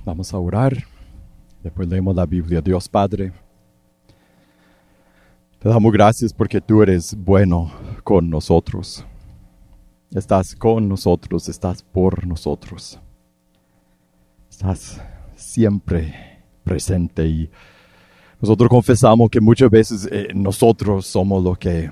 Vamos a orar. Después leemos la Biblia. Dios Padre, te damos gracias porque tú eres bueno con nosotros. Estás con nosotros, estás por nosotros. Estás siempre presente y nosotros confesamos que muchas veces nosotros somos los que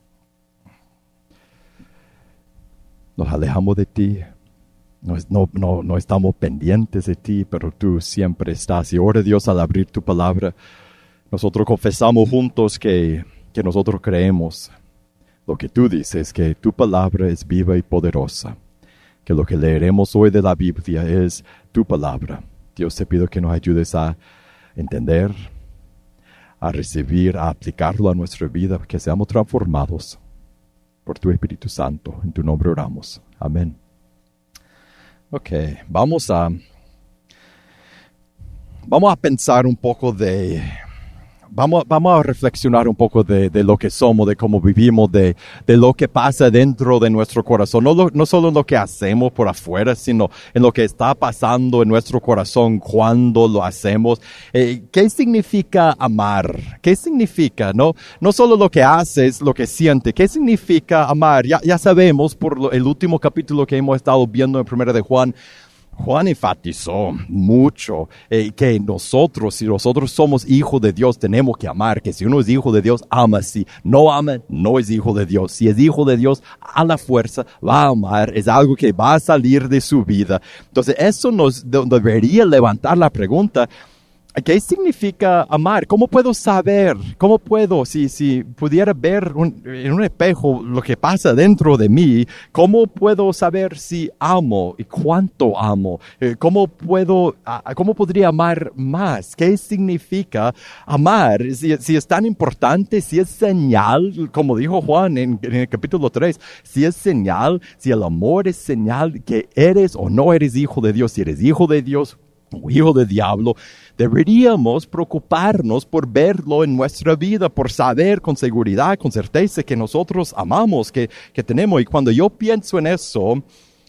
nos alejamos de ti. No estamos pendientes de ti, pero tú siempre estás. Y ahora, Dios, al abrir tu palabra, nosotros confesamos juntos que nosotros creemos lo que tú dices, que tu palabra es viva y poderosa, que lo que leeremos hoy de la Biblia es tu palabra. Dios, te pido que nos ayudes a entender, a recibir, a aplicarlo a nuestra vida, que seamos transformados por tu Espíritu Santo. En tu nombre oramos. Amén. Ok, vamos a pensar un poco vamos a reflexionar un poco de lo que somos, de cómo vivimos, de lo que pasa dentro de nuestro corazón. No solo en lo que hacemos por afuera, sino en lo que está pasando en nuestro corazón cuando lo hacemos. ¿Qué significa amar? ¿Qué significa? No solo lo que haces, lo que sientes. ¿Qué significa amar? Ya sabemos por el último capítulo que hemos estado viendo en 1 de Juan. Juan enfatizó mucho que si nosotros somos hijos de Dios, tenemos que amar, que si uno es hijo de Dios, ama. Si no ama, no es hijo de Dios. Si es hijo de Dios, a la fuerza va a amar, es algo que va a salir de su vida. Entonces, eso nos debería levantar la pregunta, ¿qué significa amar? ¿Cómo puedo saber? ¿Cómo puedo, si pudiera ver en un espejo lo que pasa dentro de mí, cómo puedo saber si amo y cuánto amo? ¿Cómo podría amar más? ¿Qué significa amar? Si es tan importante, si es señal, como dijo Juan en el capítulo 3, si es señal, si el amor es señal que eres o no eres hijo de Dios, si eres hijo de Dios o hijo del diablo, deberíamos preocuparnos por verlo en nuestra vida, por saber con seguridad, con certeza que nosotros amamos, que tenemos. Y cuando yo pienso en eso,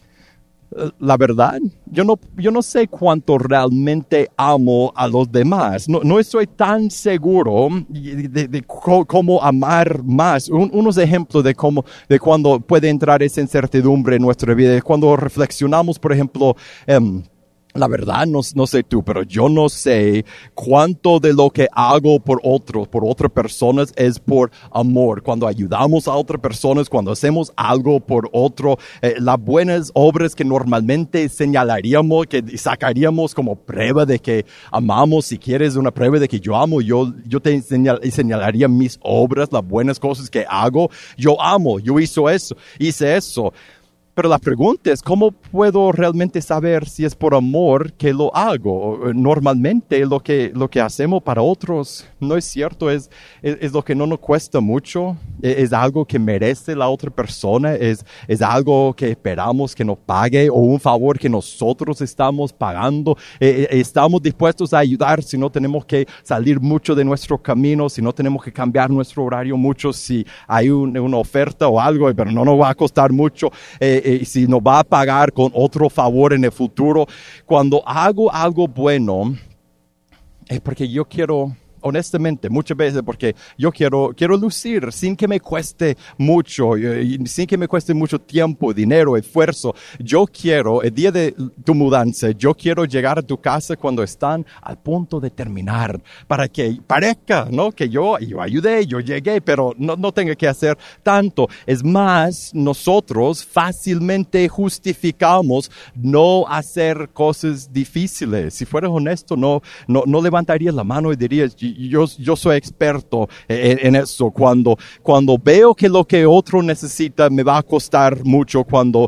la verdad, yo no sé cuánto realmente amo a los demás. No estoy tan seguro de cómo amar más. Unos ejemplos de cuando puede entrar esa incertidumbre en nuestra vida. Cuando reflexionamos, por ejemplo, la verdad, no sé tú, pero yo no sé cuánto de lo que hago por otras personas es por amor. Cuando ayudamos a otras personas, cuando hacemos algo por otro, las buenas obras que normalmente señalaríamos, que sacaríamos como prueba de que amamos, si quieres una prueba de que yo amo, yo te señalaría mis obras, las buenas cosas que hago. Yo amo, yo hice eso. Pero la pregunta es, ¿cómo puedo realmente saber si es por amor que lo hago? Normalmente lo que hacemos para otros no es cierto, es lo que no nos cuesta mucho, es algo que merece la otra persona, es algo que esperamos que nos pague o un favor que nosotros estamos pagando. Estamos dispuestos a ayudar si no tenemos que salir mucho de nuestro camino, si no tenemos que cambiar nuestro horario mucho, si hay una oferta o algo, pero no nos va a costar mucho. Si nos va a pagar con otro favor en el futuro. Cuando hago algo bueno, es porque yo quiero, honestamente, muchas veces porque yo quiero lucir sin que me cueste mucho, sin que me cueste mucho tiempo, dinero, esfuerzo. Yo quiero, el día de tu mudanza, yo quiero llegar a tu casa cuando están al punto de terminar, para que parezca, ¿no? Que yo ayudé, yo llegué, pero no tenga que hacer tanto. Es más, nosotros fácilmente justificamos no hacer cosas difíciles. Si fueras honesto, no levantarías la mano y dirías, yo soy experto en eso. Cuando veo que lo que otro necesita me va a costar mucho, cuando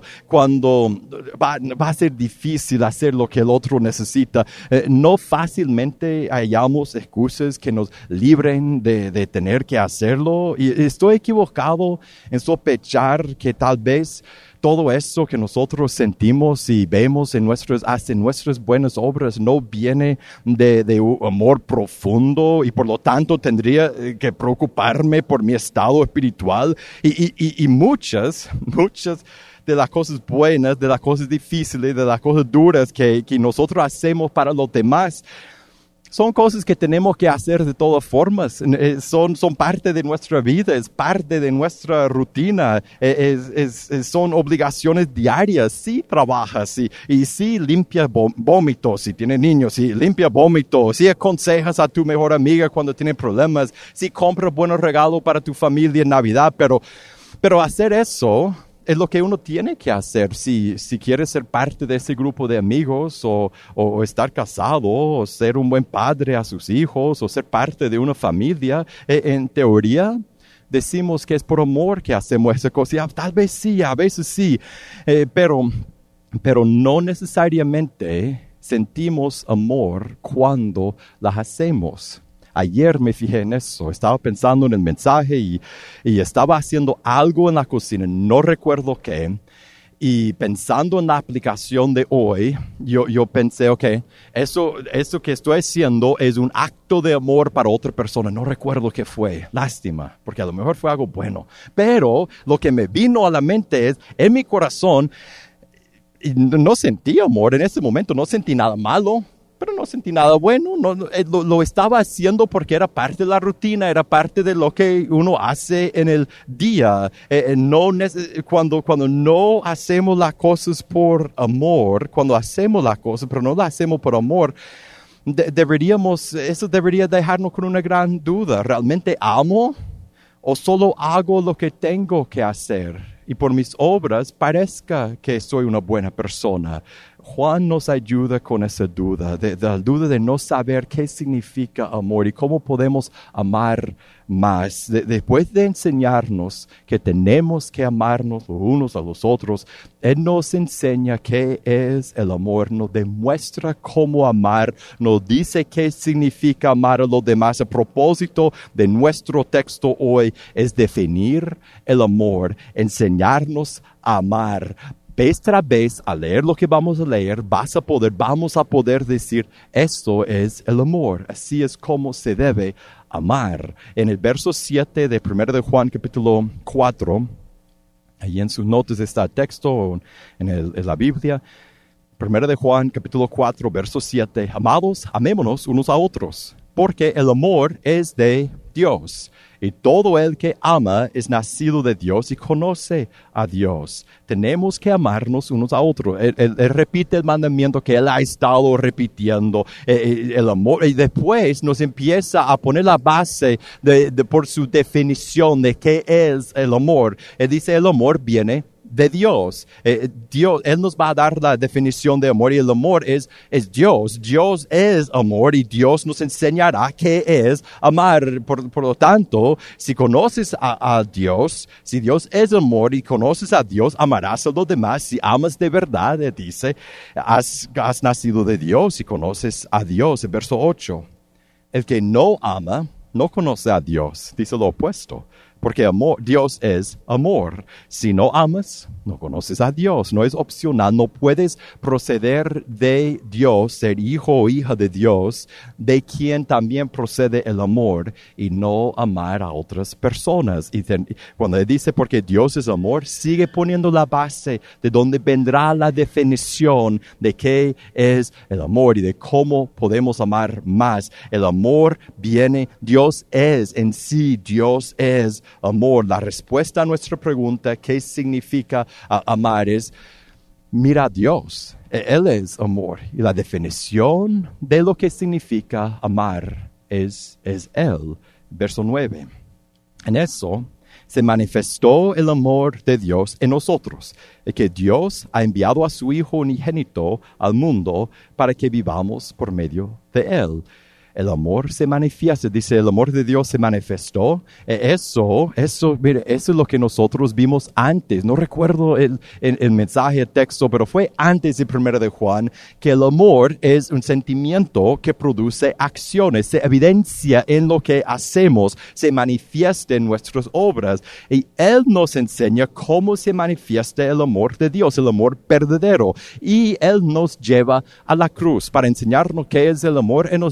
va a ser difícil hacer lo que el otro necesita, no fácilmente hallamos excusas que nos libren de tener que hacerlo. Y estoy equivocado en sospechar que tal vez todo eso que nosotros sentimos y vemos hacia nuestras buenas obras no viene de un amor profundo, y por lo tanto tendría que preocuparme por mi estado espiritual. Y muchas de las cosas buenas, de las cosas difíciles, de las cosas duras que nosotros hacemos para los demás, son cosas que tenemos que hacer de todas formas. Son parte de nuestra vida, es parte de nuestra rutina, son obligaciones diarias. Si trabajas y si limpias vómitos, si tienes niños, si limpias vómitos, si aconsejas a tu mejor amiga cuando tiene problemas, si compras buenos regalos para tu familia en Navidad, pero hacer eso es lo que uno tiene que hacer si quiere ser parte de ese grupo de amigos o estar casado o ser un buen padre a sus hijos o ser parte de una familia. En teoría decimos que es por amor que hacemos esa cosa. Tal vez sí, a veces sí, pero no necesariamente sentimos amor cuando las hacemos. Ayer me fijé en eso, estaba pensando en el mensaje y estaba haciendo algo en la cocina, no recuerdo qué, y pensando en la aplicación de hoy, yo pensé, eso que estoy haciendo es un acto de amor para otra persona, no recuerdo qué fue, lástima, porque a lo mejor fue algo bueno, pero lo que me vino a la mente es, en mi corazón, no sentí amor en ese momento, no sentí nada malo, pero no sentí nada bueno, lo estaba haciendo porque era parte de la rutina, era parte de lo que uno hace en el día. Cuando no hacemos las cosas por amor, cuando hacemos las cosas, pero no las hacemos por amor, eso debería dejarnos con una gran duda. ¿Realmente amo o solo hago lo que tengo que hacer? Y por mis obras parezca que soy una buena persona. Juan nos ayuda con esa duda, la duda de no saber qué significa amor y cómo podemos amar más. Después de enseñarnos que tenemos que amarnos los unos a los otros, Él nos enseña qué es el amor, nos demuestra cómo amar, nos dice qué significa amar a los demás. A propósito de nuestro texto hoy es definir el amor, enseñarnos a amar. Vez tras vez, al leer lo que vamos a leer, vamos a poder decir, esto es el amor, así es como se debe amar. En el verso 7 de 1 de Juan capítulo 4, ahí en sus notas está el texto, en la Biblia, 1 de Juan capítulo 4, verso 7, amados, amémonos unos a otros, porque el amor es de Dios. Y todo el que ama es nacido de Dios y conoce a Dios. Tenemos que amarnos unos a otros. Él repite el mandamiento que Él ha estado repitiendo, el amor. Y después nos empieza a poner la base por su definición de qué es el amor. Él dice el amor viene de Dios. Él nos va a dar la definición de amor y el amor es Dios. Dios es amor y Dios nos enseñará qué es amar. Por lo tanto, si conoces a Dios, si Dios es amor y conoces a Dios, amarás a los demás. Si amas de verdad, dice, has nacido de Dios y conoces a Dios. El verso 8. El que no ama, no conoce a Dios. Dice lo opuesto. Porque Dios es amor. Si no amas, no conoces a Dios. No es opcional. No puedes proceder de Dios, ser hijo o hija de Dios, de quien también procede el amor, y no amar a otras personas. Y cuando él dice porque Dios es amor, sigue poniendo la base de donde vendrá la definición de qué es el amor y de cómo podemos amar más. El amor viene, Dios es en sí, Dios es amor. La respuesta a nuestra pregunta, ¿qué significa amar? Es, mira a Dios. Él es amor. Y la definición de lo que significa amar es Él. Verso 9. En eso se manifestó el amor de Dios en nosotros, que Dios ha enviado a su Hijo unigénito al mundo para que vivamos por medio de Él. El amor se manifiesta, dice, el amor de Dios se manifestó. Mire, eso es lo que nosotros vimos antes. No recuerdo el mensaje, el texto, pero fue antes de 1 de Juan, que el amor es un sentimiento que produce acciones, se evidencia en lo que hacemos, se manifiesta en nuestras obras. Y Él nos enseña cómo se manifiesta el amor de Dios, el amor verdadero. Y Él nos lleva a la cruz. Para enseñarnos qué es el amor, Él nos lleva a la cruz.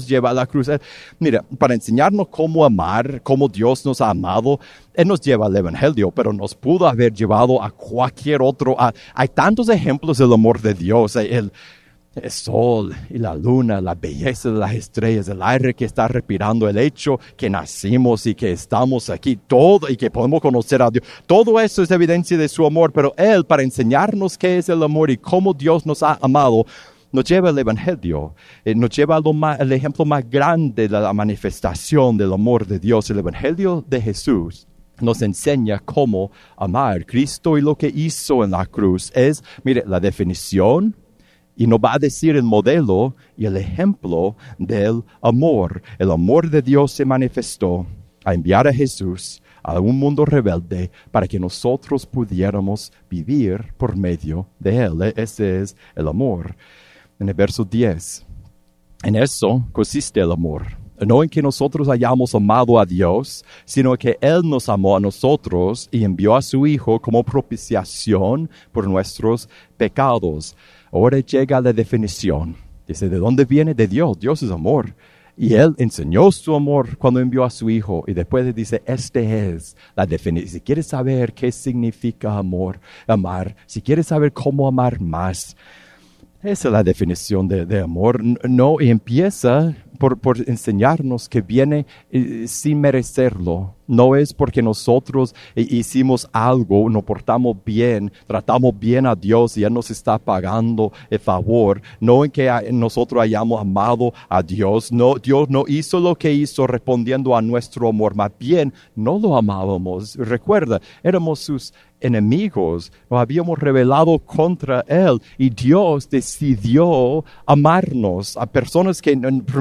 cruz. Mira, para enseñarnos cómo amar, cómo Dios nos ha amado, Él nos lleva al Evangelio, pero nos pudo haber llevado a cualquier otro. Hay tantos ejemplos del amor de Dios. El sol y la luna, la belleza de las estrellas, el aire que está respirando, el hecho que nacimos y que estamos aquí, todo, y que podemos conocer a Dios. Todo eso es evidencia de su amor, pero Él, para enseñarnos qué es el amor y cómo Dios nos ha amado, nos lleva al Evangelio, nos lleva al ejemplo más grande de la manifestación del amor de Dios, el Evangelio de Jesús. Nos enseña cómo amar. Cristo y lo que hizo en la cruz es, mire, la definición. Y nos va a decir el modelo y el ejemplo del amor. El amor de Dios se manifestó a enviar a Jesús a un mundo rebelde para que nosotros pudiéramos vivir por medio de Él. Ese es el amor. En el verso 10, en eso consiste el amor. No en que nosotros hayamos amado a Dios, sino que Él nos amó a nosotros y envió a su Hijo como propiciación por nuestros pecados. Ahora llega la definición. Dice, ¿de dónde viene? De Dios. Dios es amor. Y Él enseñó su amor cuando envió a su Hijo. Y después dice, este es la definición. Si quieres saber qué significa amar, si quieres saber cómo amar más, esa es la definición de amor. No, y empieza por enseñarnos que viene sin merecerlo. No es porque nosotros hicimos algo, nos portamos bien, tratamos bien a Dios y Él nos está pagando el favor. No en que nosotros hayamos amado a Dios. No, Dios no hizo lo que hizo respondiendo a nuestro amor. Más bien, no lo amábamos. Recuerda, éramos sus enemigos, nos habíamos rebelado contra Él y Dios decidió amarnos a personas que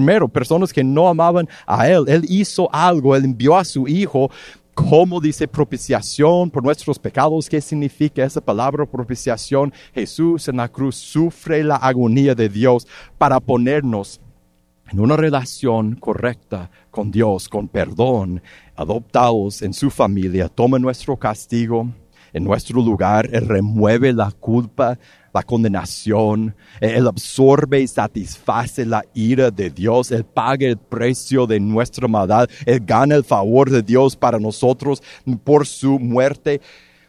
no amaban a Él. Él hizo algo, Él envió a su Hijo, como dice propiciación por nuestros pecados. ¿Qué significa esa palabra propiciación? Jesús en la cruz sufre la agonía de Dios para ponernos en una relación correcta con Dios, con perdón, adoptados en su familia, toma nuestro castigo en nuestro lugar. Él remueve la culpa, la condenación. Él absorbe y satisface la ira de Dios. Él paga el precio de nuestra maldad. Él gana el favor de Dios para nosotros por su muerte.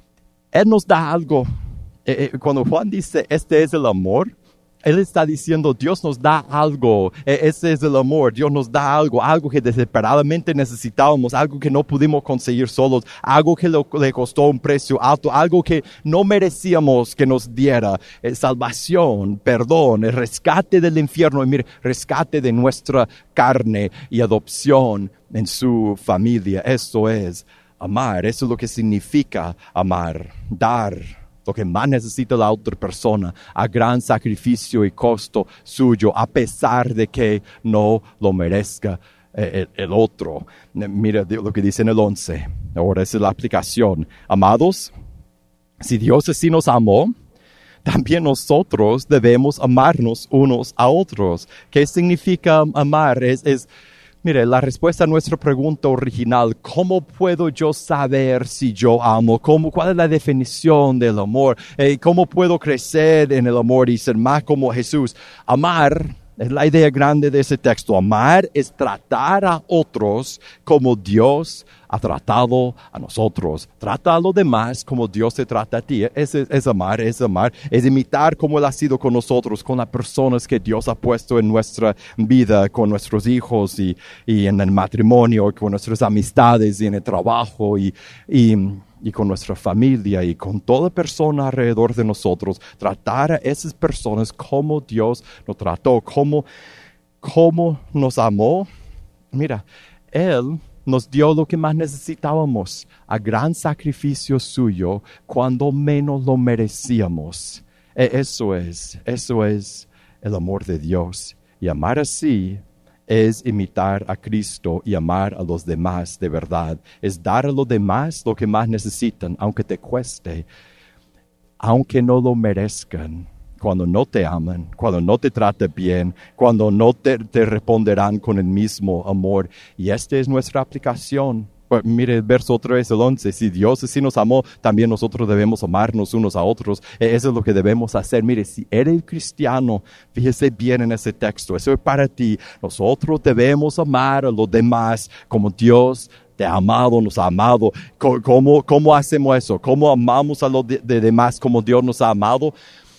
Él nos da algo. Cuando Juan dice, este es el amor, Él está diciendo, Dios nos da algo. Ese es el amor. Dios nos da algo que desesperadamente necesitábamos, algo que no pudimos conseguir solos, algo que le costó un precio alto, algo que no merecíamos que nos diera. Salvación, perdón, el rescate del infierno, y mire, rescate de nuestra carne y adopción en su familia. Eso es amar. Eso es lo que significa amar, dar lo que más necesita la otra persona, a gran sacrificio y costo suyo, a pesar de que no lo merezca el otro. Mira lo que dice en el 11. Ahora esa es la aplicación. Amados, si Dios así nos amó, también nosotros debemos amarnos unos a otros. ¿Qué significa amar? Mire, la respuesta a nuestra pregunta original, ¿cómo puedo yo saber si yo amo? ¿Cuál es la definición del amor? ¿Cómo puedo crecer en el amor y ser más como Jesús? Amar es la idea grande de ese texto. Amar es tratar a otros como Dios ha tratado a nosotros. Trata a los demás como Dios te trata a ti. Es amar. Es imitar como Él ha sido con nosotros, con las personas que Dios ha puesto en nuestra vida, con nuestros hijos y en el matrimonio, con nuestras amistades y en el trabajo y con nuestra familia y con toda persona alrededor de nosotros. Tratar a esas personas como Dios nos trató, como nos amó. Mira, Él nos dio lo que más necesitábamos, a gran sacrificio suyo, cuando menos lo merecíamos. Eso es el amor de Dios. Y amar así es imitar a Cristo y amar a los demás de verdad. Es dar a los demás lo que más necesitan, aunque te cueste, aunque no lo merezcan. Cuando no te aman, cuando no te tratan bien, cuando no te responderán con el mismo amor. Y esta es nuestra aplicación Pues mire el verso otra vez, el 11. Si Dios así nos amó, también nosotros debemos amarnos unos a otros. Eso es lo que debemos hacer. Mire, si eres cristiano, fíjese bien en ese texto. Eso es para ti. Nosotros debemos amar a los demás como Dios te ha amado, nos ha amado. ¿Cómo hacemos eso? ¿Cómo amamos a los demás como Dios nos ha amado?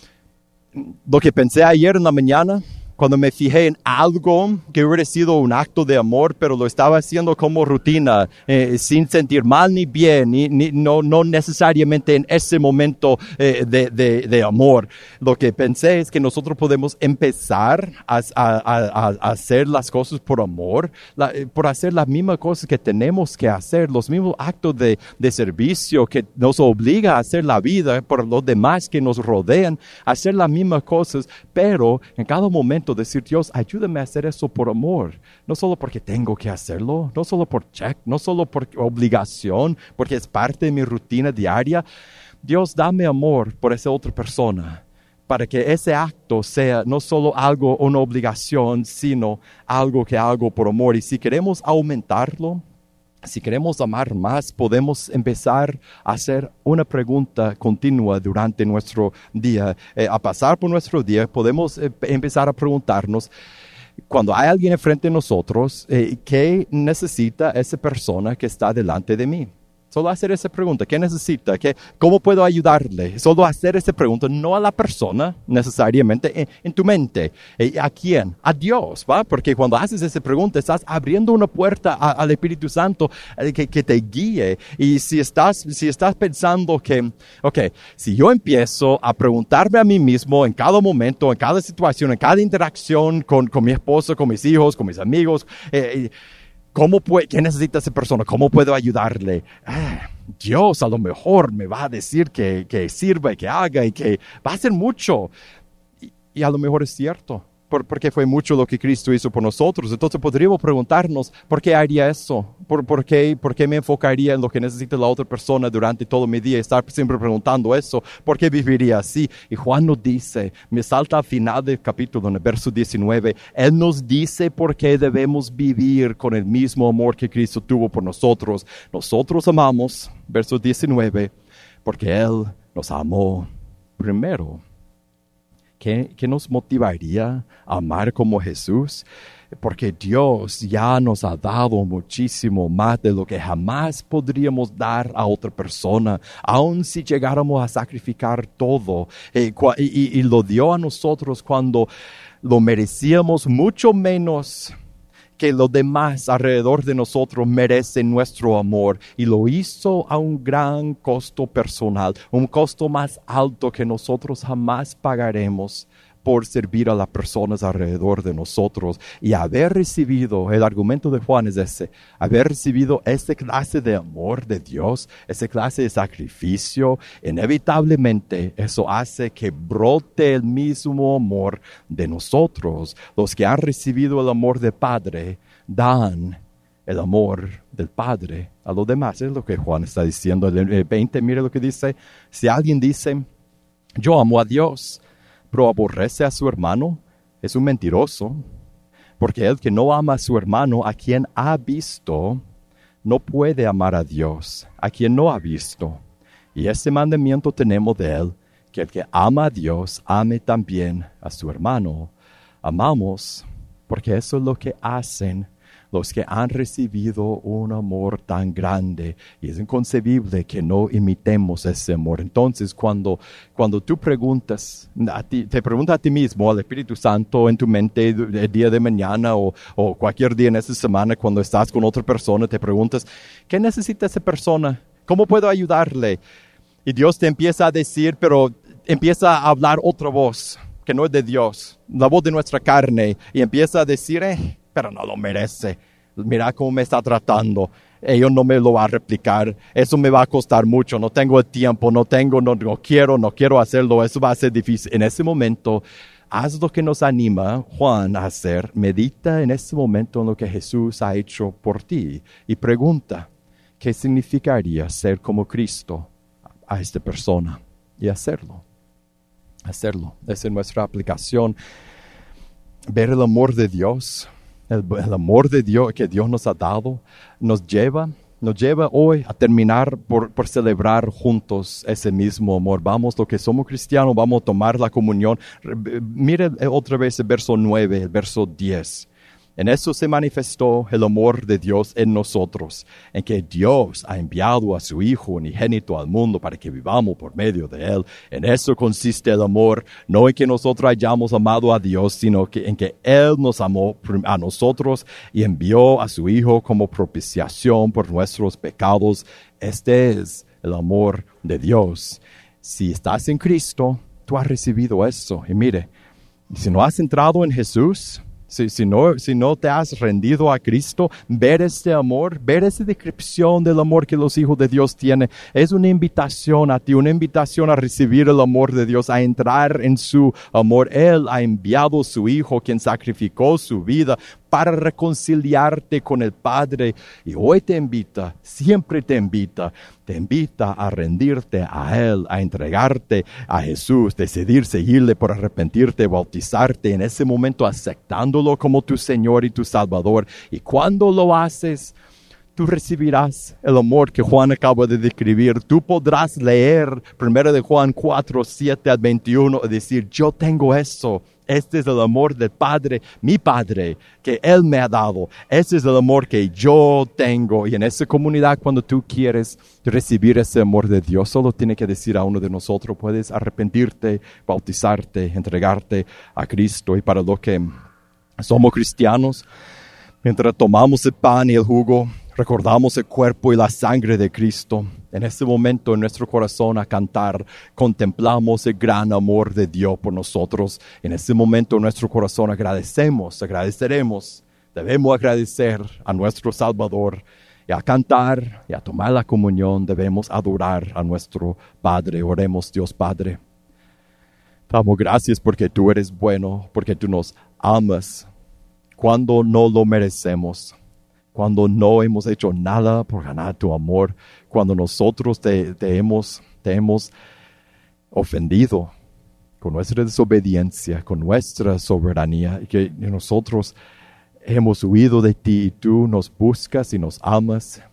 Lo que pensé ayer en la mañana, cuando me fijé en algo que hubiera sido un acto de amor, pero lo estaba haciendo como rutina, sin sentir mal ni bien, no necesariamente en ese momento de amor. Lo que pensé es que nosotros podemos empezar a hacer las cosas por amor, por hacer las mismas cosas que tenemos que hacer, los mismos actos de servicio que nos obliga a hacer la vida por los demás que nos rodean, hacer las mismas cosas, pero en cada momento decir, Dios, ayúdame a hacer eso por amor, no solo porque tengo que hacerlo, no solo por check, no solo por obligación, porque es parte de mi rutina diaria. Dios, dame amor por esa otra persona, para que ese acto sea no solo algo, una obligación, sino algo que hago por amor. Y si queremos aumentarlo, si queremos amar más, podemos empezar a hacer una pregunta continua durante nuestro día. A pasar por nuestro día, podemos empezar a preguntarnos, cuando hay alguien enfrente de nosotros, ¿qué necesita esa persona que está delante de mí? Solo hacer esa pregunta, ¿qué necesita? ¿Cómo puedo ayudarle? Solo hacer esa pregunta, no a la persona necesariamente, en tu mente. ¿A quién? A Dios, ¿va? Porque cuando haces esa pregunta, estás abriendo una puerta al Espíritu Santo que te guíe. Y si estás pensando que, si yo empiezo a preguntarme a mí mismo en cada momento, en cada situación, en cada interacción con mi esposa, con mis hijos, con mis amigos, ¿qué necesita esa persona? ¿Cómo puedo ayudarle? Dios a lo mejor me va a decir que sirva y que haga y que va a hacer mucho. Y a lo mejor es cierto, porque fue mucho lo que Cristo hizo por nosotros. Entonces podríamos preguntarnos, ¿por qué haría eso? ¿Por qué me enfocaría en lo que necesita la otra persona durante todo mi día? Estar siempre preguntando eso. ¿Por qué viviría así? Y Juan nos dice, me salta al final del capítulo, en el verso 19, Él nos dice por qué debemos vivir con el mismo amor que Cristo tuvo por nosotros. Nosotros amamos, verso 19, porque Él nos amó primero. ¿Qué nos motivaría a amar como Jesús? Porque Dios ya nos ha dado muchísimo más de lo que jamás podríamos dar a otra persona, aun si llegáramos a sacrificar todo. Y lo dio a nosotros cuando lo merecíamos mucho menos que los demás alrededor de nosotros merecen nuestro amor, y lo hizo a un gran costo personal, un costo más alto que nosotros jamás pagaremos por servir a las personas alrededor de nosotros. Y haber recibido, el argumento de Juan es ese, haber recibido esta clase de amor de Dios, esa clase de sacrificio, inevitablemente eso hace que brote el mismo amor de nosotros. Los que han recibido el amor del Padre dan el amor del Padre a los demás. Es lo que Juan está diciendo. El 20, mire lo que dice. Si alguien dice, yo amo a Dios, pero aborrece a su hermano, es un mentiroso, porque el que no ama a su hermano, a quien ha visto, no puede amar a Dios, a quien no ha visto. Y este mandamiento tenemos de él, que el que ama a Dios, ame también a su hermano. Amamos, porque eso es lo que hacen los que han recibido un amor tan grande, y es inconcebible que no imitemos ese amor. Entonces, cuando tú preguntas, te preguntas a ti mismo, al Espíritu Santo en tu mente el día de mañana o cualquier día en esta semana, cuando estás con otra persona, te preguntas, ¿qué necesita esa persona? ¿Cómo puedo ayudarle? Y Dios te empieza a decir, pero empieza a hablar otra voz que no es de Dios, la voz de nuestra carne, y empieza a decir, pero no lo merece. Mira cómo me está tratando. Yo no me lo va a replicar. Eso me va a costar mucho. No tengo el tiempo. No quiero hacerlo. Eso va a ser difícil. En ese momento, haz lo que nos anima Juan a hacer. Medita en ese momento en lo que Jesús ha hecho por ti. Y pregunta, ¿qué significaría ser como Cristo a esta persona? Y hacerlo. Esa es nuestra aplicación. Ver el amor de Dios. El amor de Dios que Dios nos ha dado nos lleva nos lleva hoy a terminar por celebrar juntos ese mismo amor. Vamos, los que somos cristianos, vamos a tomar la comunión. Mire otra vez el verso 9, el verso 10. En eso se manifestó el amor de Dios en nosotros, en que Dios ha enviado a su Hijo unigénito al mundo para que vivamos por medio de Él. En eso consiste el amor, no en que nosotros hayamos amado a Dios, sino que en que Él nos amó a nosotros y envió a su Hijo como propiciación por nuestros pecados. Este es el amor de Dios. Si estás en Cristo, tú has recibido eso. Y mire, si no has entrado en Jesús, si no te has rendido a Cristo, ver este amor, ver esa descripción del amor que los hijos de Dios tienen, es una invitación a ti, una invitación a recibir el amor de Dios, a entrar en su amor. Él ha enviado a su Hijo, quien sacrificó su vida para reconciliarte con el Padre. Y hoy te invita, siempre te invita a rendirte a Él, a entregarte a Jesús, decidir seguirle por arrepentirte, bautizarte en ese momento, aceptándolo como tu Señor y tu Salvador. Y cuando lo haces, tú recibirás el amor que Juan acaba de describir. Tú podrás leer 1 de Juan 4, 7 al 21 y decir, yo tengo eso. Este es el amor del Padre, mi Padre, que Él me ha dado. Este es el amor que yo tengo. Y en esa comunidad, cuando tú quieres recibir ese amor de Dios, solo tiene que decir a uno de nosotros, puedes arrepentirte, bautizarte, entregarte a Cristo. Y para los que somos cristianos, mientras tomamos el pan y el jugo, recordamos el cuerpo y la sangre de Cristo. En este momento en nuestro corazón a cantar, contemplamos el gran amor de Dios por nosotros. En este momento en nuestro corazón agradeceremos, debemos agradecer a nuestro Salvador. Y a cantar y a tomar la comunión debemos adorar a nuestro Padre. Oremos, Dios Padre. Damos gracias porque tú eres bueno, porque tú nos amas cuando no lo merecemos. Cuando no hemos hecho nada por ganar tu amor, cuando nosotros te hemos ofendido con nuestra desobediencia, con nuestra soberanía, y que nosotros hemos huido de ti y tú nos buscas y nos amas.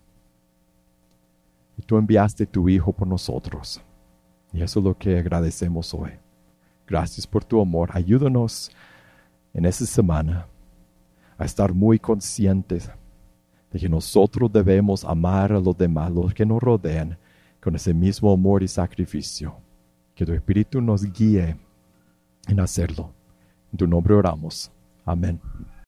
Y tú enviaste tu Hijo por nosotros. Y eso es lo que agradecemos hoy. Gracias por tu amor. Ayúdanos en esta semana a estar muy conscientes de que nosotros debemos amar a los demás, los que nos rodean, con ese mismo amor y sacrificio. Que tu Espíritu nos guíe en hacerlo. En tu nombre oramos. Amén.